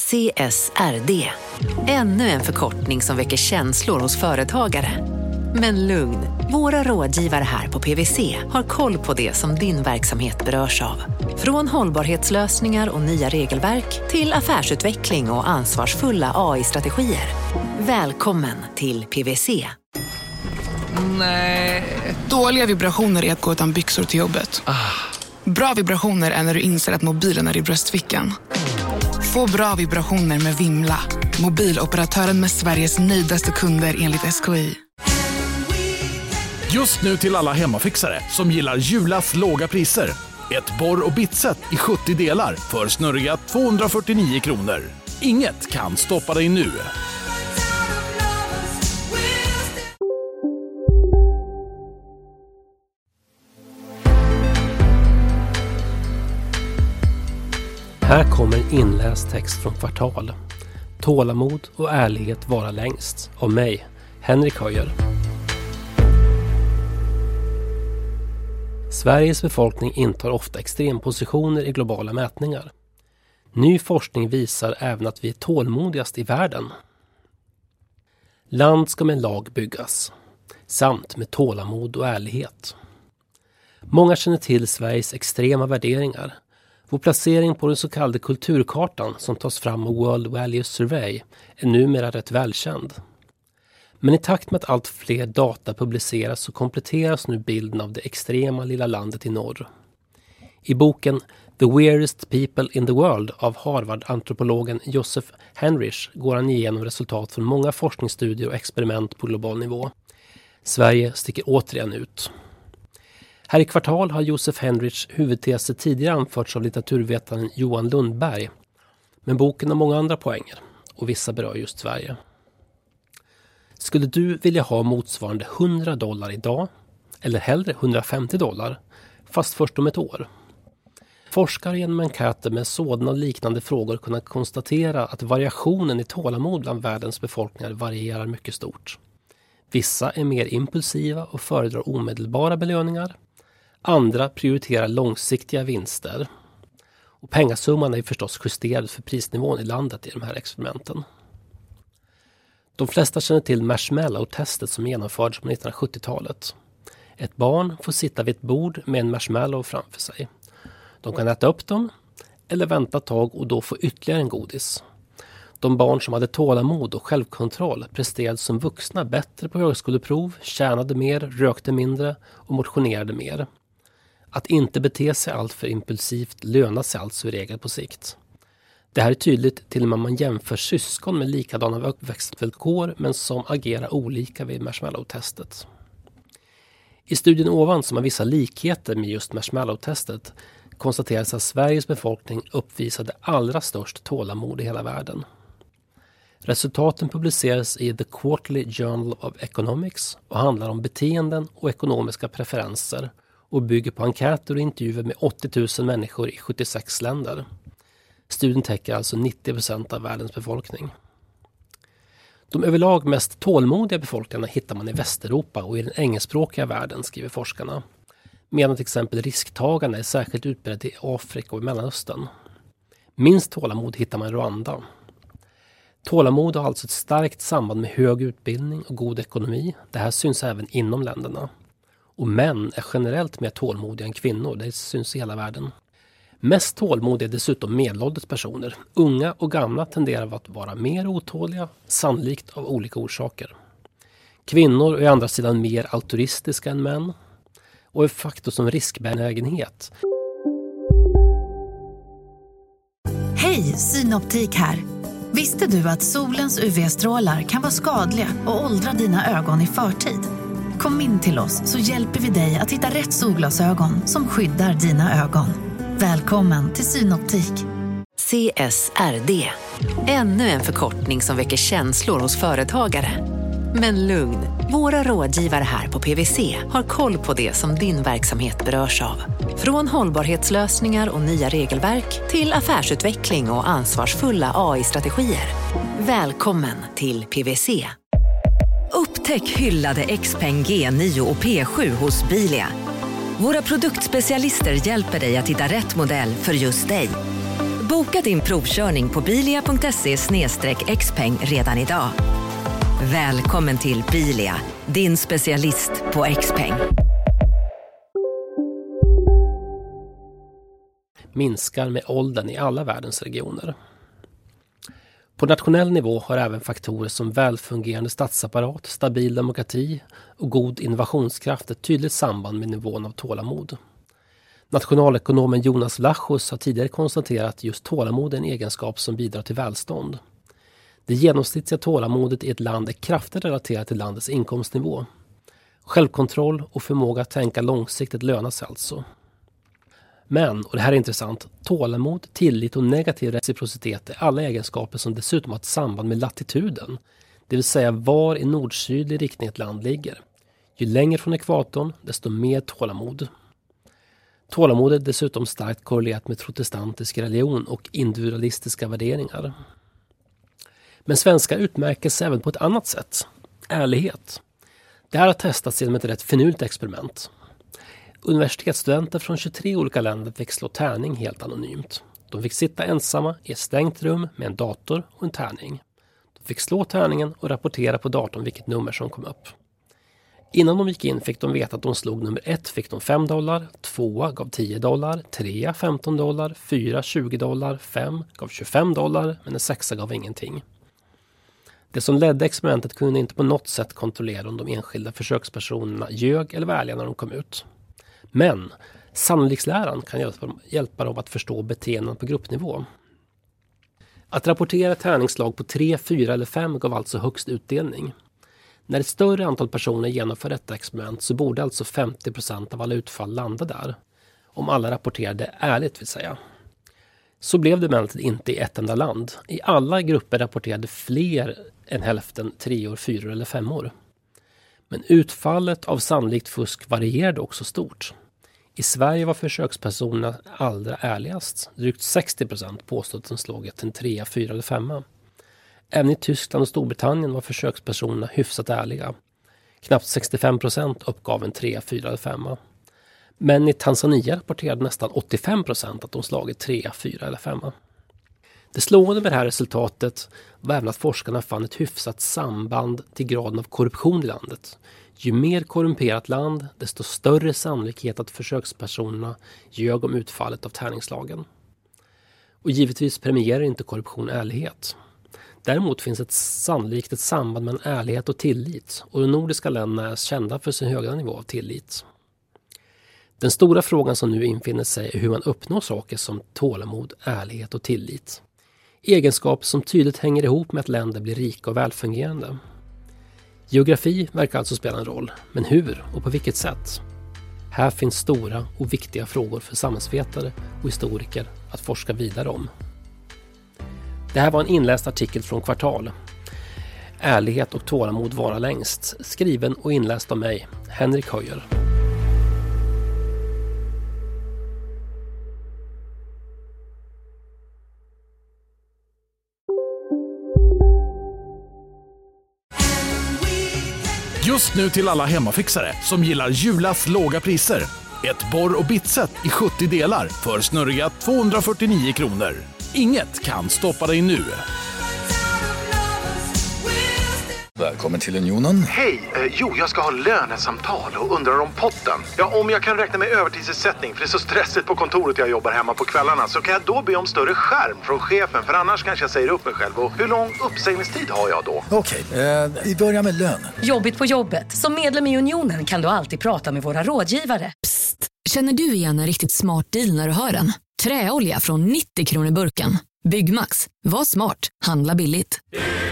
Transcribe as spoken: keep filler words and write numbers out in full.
C S R D. Ännu en förkortning som väcker känslor hos företagare. Men lugn, våra rådgivare här på P W C har koll på det som din verksamhet berörs av. Från hållbarhetslösningar och nya regelverk till affärsutveckling och ansvarsfulla A I-strategier. Välkommen till P W C. Nej. Dåliga vibrationer är att gå utan byxor till jobbet. Ah. Bra vibrationer är när du inser att mobilen är i bröstfickan. Få bra vibrationer med Vimla. Mobiloperatören med Sveriges nöjdaste kunder enligt S K I. Just nu till alla hemmafixare som gillar Julas låga priser. Ett borr- och bitset i sjuttio delar för snurriga tvåhundrafyrtionio kronor. Inget kan stoppa dig nu. Här kommer inläst text från Kvartal. Tålamod och ärlighet vara längst. Av mig, Henrik Höjer. Sveriges befolkning intar ofta extrempositioner i globala mätningar. Ny forskning visar även att vi är tålmodigast i världen. Land ska med lag byggas, samt med tålamod och ärlighet. Många känner till Sveriges extrema värderingar. Vår placering på den så kallade kulturkartan som tas fram av World Values Survey är numera rätt välkänd. Men i takt med att allt fler data publiceras så kompletteras nu bilden av det extrema lilla landet i norr. I boken The Weirdest People in the World av Harvard-antropologen Joseph Henrich går han igenom resultat från många forskningsstudier och experiment på global nivå. Sverige sticker återigen ut. Här i Kvartal har Joseph Henrich huvudteser tidigare anförts av litteraturvetaren Johan Lundberg. Men boken har många andra poänger och vissa berör just Sverige. Skulle du vilja ha motsvarande hundra dollar idag eller hellre hundrafemtio dollar fast först om ett år? Forskare genom enkäter med sådana liknande frågor kunnat konstatera att variationen i tålamod bland världens befolkningar varierar mycket stort. Vissa är mer impulsiva och föredrar omedelbara belöningar. Andra prioriterar långsiktiga vinster. Och pengasumman är förstås justerad för prisnivån i landet i de här experimenten. De flesta känner till marshmallow-testet som genomfördes på nittonhundrasjuttiotalet. Ett barn får sitta vid ett bord med en marshmallow framför sig. De kan äta upp dem eller vänta ett tag och då få ytterligare en godis. De barn som hade tålamod och självkontroll presterade som vuxna bättre på högskoleprov, tjänade mer, rökte mindre och motionerade mer. Att inte bete sig allt för impulsivt lönar sig alltså i regel på sikt. Det här är tydligt till och med om man jämför syskon med likadana uppväxtvillkor men som agerar olika vid marshmallow-testet. I studien ovan som har vissa likheter med just marshmallow-testet konstateras att Sveriges befolkning uppvisade allra störst tålamod i hela världen. Resultaten publiceras i The Quarterly Journal of Economics och handlar om beteenden och ekonomiska preferenser och bygger på enkäter och intervjuer med åttio tusen människor i sjuttiosex länder. Studien täcker alltså nittio procent av världens befolkning. De överlag mest tålmodiga befolkningarna hittar man i Västeuropa och i den engelskspråkiga världen, skriver forskarna. Medan till exempel risktagarna är särskilt utbrett i Afrika och i Mellanöstern. Minst tålamod hittar man i Rwanda. Tålamod har alltså ett starkt samband med hög utbildning och god ekonomi. Det här syns även inom länderna. Och män är generellt mer tålmodiga än kvinnor. Det syns i hela världen. Mest tålmodiga är dessutom medelålders personer. Unga och gamla tenderar att vara mer otåliga, sannolikt av olika orsaker. Kvinnor är å andra sidan mer altruistiska än män. Och en faktor som riskbenägenhet. Hej, Synoptik här. Visste du att solens U V-strålar kan vara skadliga och åldra dina ögon i förtid? Kom in till oss så hjälper vi dig att hitta rätt solglasögon som skyddar dina ögon. Välkommen till Synoptik. C S R D. Ännu en förkortning som väcker känslor hos företagare. Men lugn, våra rådgivare här på P W C har koll på det som din verksamhet berörs av. Från hållbarhetslösningar och nya regelverk till affärsutveckling och ansvarsfulla A I-strategier. Välkommen till P W C. Upptäck hyllade Xpeng G nio och P sju hos Bilia. Våra produktspecialister hjälper dig att hitta rätt modell för just dig. Boka din provkörning på bilia punkt se slash xpeng redan idag. Välkommen till Bilia, din specialist på Xpeng. Minskar med åldern i alla världens regioner. På nationell nivå har även faktorer som välfungerande statsapparat, stabil demokrati och god innovationskraft ett tydligt samband med nivån av tålamod. Nationalekonomen Jonas Vlachos har tidigare konstaterat att just tålamod är en egenskap som bidrar till välstånd. Det genomsnittliga tålamodet i ett land är kraftigt relaterat till landets inkomstnivå. Självkontroll och förmåga att tänka långsiktigt lönas alltså. Men, och det här är intressant, tålamod, tillit och negativ reciprocitet är alla egenskaper som dessutom har ett samband med latituden, det vill säga var i nord-sydlig riktning ett land ligger. Ju längre från ekvatorn, desto mer tålamod. Tålamod är dessutom starkt korrelerat med protestantisk religion och individualistiska värderingar. Men svenska utmärker sig även på ett annat sätt, ärlighet. Det här har testats genom ett rätt finurligt experiment. Universitetsstudenter från tjugotre olika länder fick slå tärning helt anonymt. De fick sitta ensamma i ett stängt rum med en dator och en tärning. De fick slå tärningen och rapportera på datorn vilket nummer som kom upp. Innan de gick in fick de veta att de slog nummer ett fick de fem dollar, tvåa gav tio dollar, trea femton dollar, fyra tjugo dollar, fem gav tjugofem dollar men en sexa gav ingenting. Det som ledde experimentet kunde inte på något sätt kontrollera om de enskilda försökspersonerna ljög eller var ärliga när de kom ut. Men sannolikhetsläran kan hjälpa, hjälpa dem att förstå beteenden på gruppnivå. Att rapportera tärningslag på tre, fyra eller fem gav alltså högst utdelning. När ett större antal personer genomför detta experiment så borde alltså femtio procent av alla utfall landa där. Om alla rapporterade ärligt vill säga. Så blev det emellertid inte i ett enda land. I alla grupper rapporterade fler än hälften treor, fyror eller femmor. Men utfallet av sannolikt fusk varierade också stort. I Sverige var försökspersonerna allra ärligast. Drygt sextio procent påstod att de slog en trea, fyra eller femma. Även i Tyskland och Storbritannien var försökspersonerna hyfsat ärliga. Knappt sextiofem procent uppgav en trea, fyra eller femma. Men i Tanzania rapporterade nästan åttiofem procent att de slagit trea, fyra eller femma. Det slående med det här resultatet var även att forskarna fann ett hyfsat samband till graden av korruption i landet. Ju mer korrumperat land, desto större sannolikhet att försökspersonerna ljög om utfallet av tärningslagen. Och givetvis premierar inte korruption ärlighet. Däremot finns ett sannolikt ett samband mellan ärlighet och tillit, och de nordiska länderna är kända för sin höga nivå av tillit. Den stora frågan som nu infinner sig är hur man uppnår saker som tålamod, ärlighet och tillit. Egenskaper som tydligt hänger ihop med att länder blir rika och välfungerande. Geografi verkar alltså spela en roll, men hur och på vilket sätt? Här finns stora och viktiga frågor för samhällsvetare och historiker att forska vidare om. Det här var en inläst artikel från Kvartal. Ärlighet och tålamod vara längst. Skriven och inläst av mig, Henrik Höjer. Just nu till alla hemmafixare som gillar Julas låga priser. Ett borr- och bitset i sjuttio delar för snurriga tvåhundrafyrtionio kronor. Inget kan stoppa dig nu. Välkommen till Unionen. Hej, eh, jo jag ska ha lönesamtal och undrar om potten. Ja, om jag kan räkna med övertidsersättning för det är så stressigt på kontoret jag jobbar hemma på kvällarna, så kan jag då be om större skärm från chefen, för annars kanske jag säger upp mig själv. Och hur lång uppsägningstid har jag då? Okej, eh, vi börjar med lön. Jobbigt på jobbet. Som medlem i Unionen kan du alltid prata med våra rådgivare. Psst, känner du igen en riktigt smart deal när du hör den? Träolja från nittio kronor burken. Byggmax, var smart, handla billigt.